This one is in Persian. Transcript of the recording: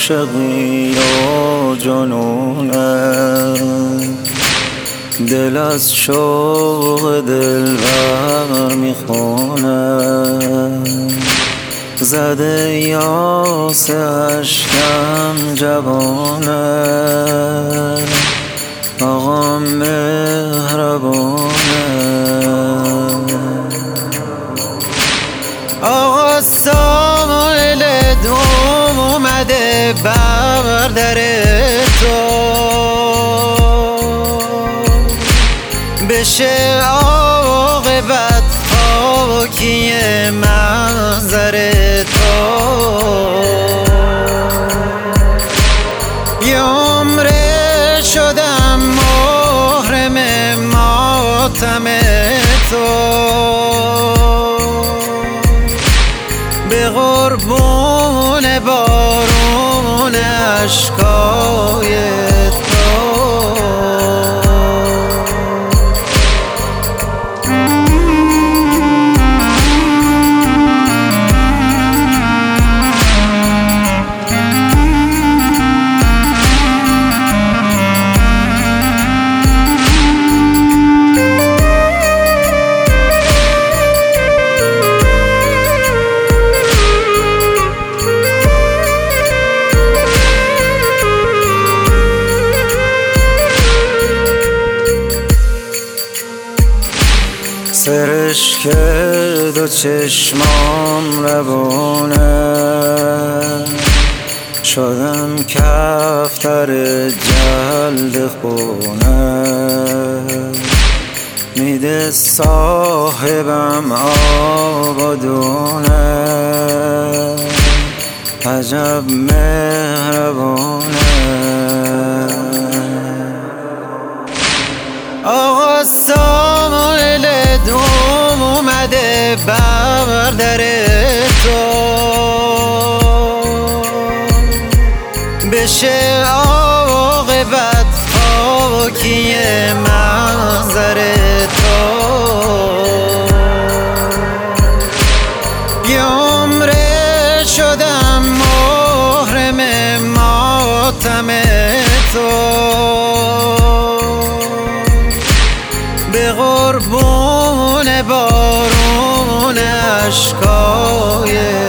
عاشقی و جنونه، دل از شوق دلبر میخونه، زده یاس اشکم جوانه، آقا مهربانه. آقا سایل دوم اومده بر در تو، بشه عاقبت خاکی منظر تو. یه عمره شدم محرم ماتم تو، به قربون بارون اشکای تو. سرش که دو چشمام روونه، شدم کفتر جلد خونه، میده صاحبم آبادونه، عجب مهربونه. آقا سایل دوم اومده بر در تو، بشه عاقبت خاکی منظر تو. یه عمره شدم محرم ماتم تو، به قربون بارون اشکای